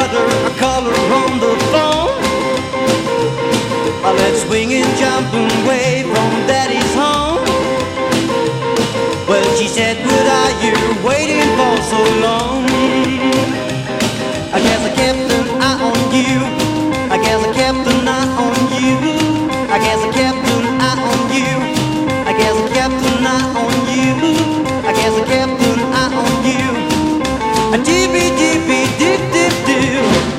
butter, I call her on the phone. Let's swing and jump away from Daddy's home. Well, she said, what are you waiting for so long? I guess I kept an eye on you. I guess I kept an eye on you. I guess I kept an eye on you. I guess I kept an eye on you. I guess I kept an eye on you. A dibby dibby dip dip dip.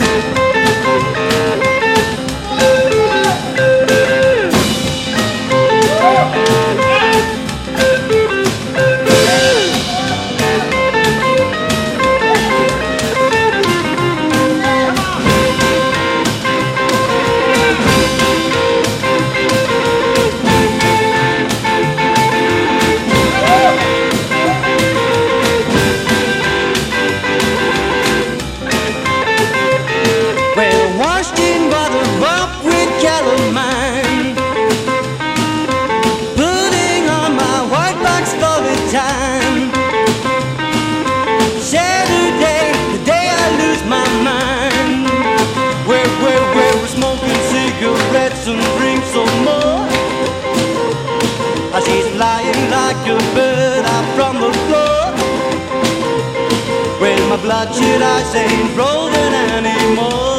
Saturday, the day I lose my mind. Where we're smoking cigarettes and drink some more. She's flying like a bird out from the floor. Well, my bloodshot eyes ain't rolling anymore.